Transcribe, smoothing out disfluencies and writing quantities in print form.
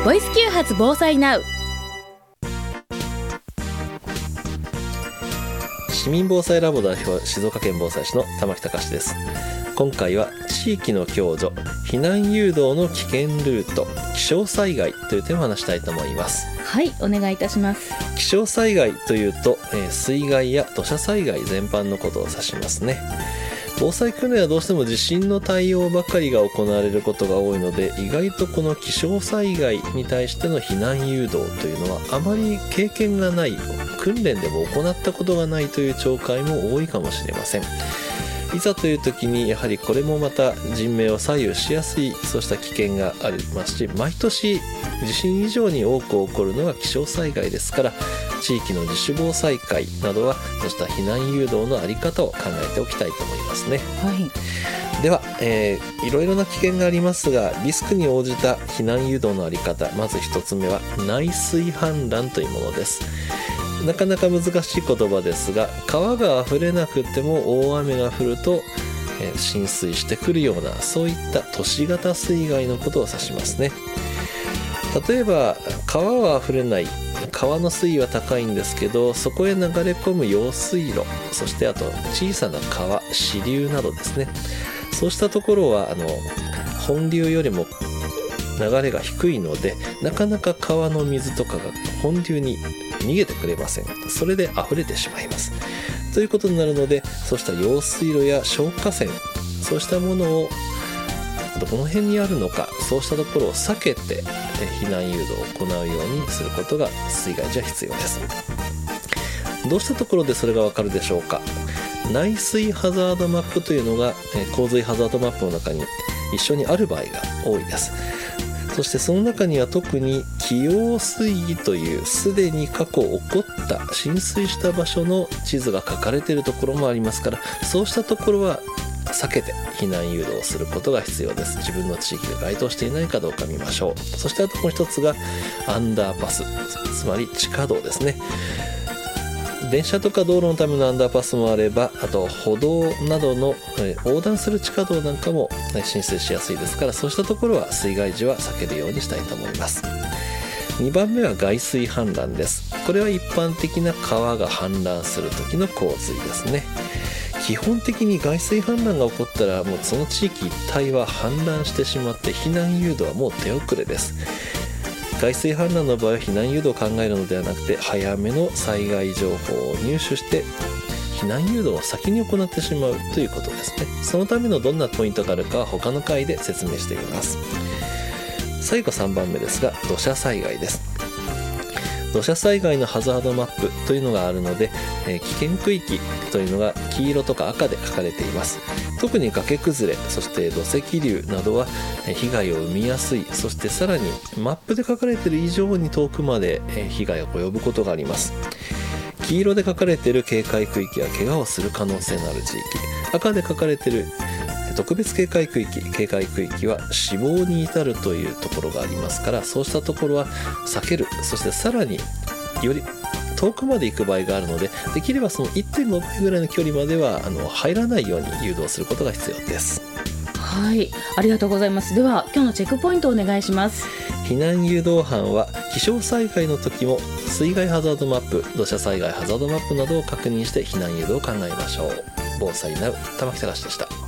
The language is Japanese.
ボイス9発防災ナウ。 市民防災ラボ代表、静岡県防災士の玉木隆です。今回は地域の共助、避難誘導の危険ルート、気象災害というテーマを話したいと思います。 はい、お願いいたします。 気象災害というと、水害や土砂災害全般のことを指しますね。防災訓練はどうしても地震の対応ばかりが行われることが多いので、意外とこの気象災害に対しての避難誘導というのはあまり経験がない、訓練でも行ったことがないという町会も多いかもしれません。いざという時にやはりこれもまた人命を左右しやすい、そうした危険がありますし、毎年地震以上に多く起こるのが気象災害ですから、地域の自主防災会などはそうした避難誘導の在り方を考えておきたいと思いますね。 はい、 では、いろいろな危険がありますが、リスクに応じた避難誘導の在り方、まず一つ目は内水氾濫というものです。なかなか難しい言葉ですが、川が溢れなくても大雨が降ると、浸水してくるような、そういった都市型水害のことを指しますね。例えば川は溢れない、川の水位は高いんですけど、そこへ流れ込む用水路、そしてあと小さな川、支流などですね、そうしたところは本流よりも流れが低いので、なかなか川の水とかが本流に逃げてくれません。それで溢れてしまいますということになるので、そうした用水路や消火栓、そうしたものをどこの辺にあるのか、そうしたところを避けて避難誘導を行うようにすることが水害時は必要です。どうしたところでそれがわかるでしょうか。内水ハザードマップというのが洪水ハザードマップの中に一緒にある場合が多いです。そしてその中には特に起用水位というすでに過去起こった浸水した場所の地図が書かれているところもありますから、そうしたところは避けて避難誘導をすることが必要です。自分の地域が該当していないかどうか見ましょう。そしてあともう一つがアンダーパス、つまり地下道ですね。電車とか道路のためのアンダーパスもあれば、あと歩道などの横断する地下道なんかも浸水しやすいですから、そうしたところは水害時は避けるようにしたいと思います。2番目は外水氾濫です。これは一般的な川が氾濫する時の洪水ですね。基本的に外水氾濫が起こったら、もうその地域一帯は氾濫してしまって、避難誘導はもう手遅れです。外水氾濫の場合は避難誘導を考えるのではなくて、早めの災害情報を入手して避難誘導を先に行ってしまうということですね。そのためのどんなポイントがあるかは他の回で説明しています。最後3番目ですが、土砂災害です。土砂災害のハザードマップというのがあるので、危険区域というのが黄色とか赤で書かれています。特に崖崩れ、そして土石流などは被害を生みやすい。そしてさらにマップで書かれている以上に遠くまで被害が及ぶことがあります。黄色で書かれている警戒区域は怪我をする可能性のある地域、赤で書かれている特別警戒区域、警戒区域は死亡に至るというところがありますから、そうしたところは避ける。そしてさらにより遠くまで行く場合があるので、できればその 1.5 倍ぐらいの距離までは入らないように誘導することが必要です。 はい、ありがとうございます。では今日のチェックポイントをお願いします。 避難誘導班は気象災害の時も水害ハザードマップ、土砂災害ハザードマップなどを確認して避難誘導を考えましょう。防災ナウ、玉木隆でした。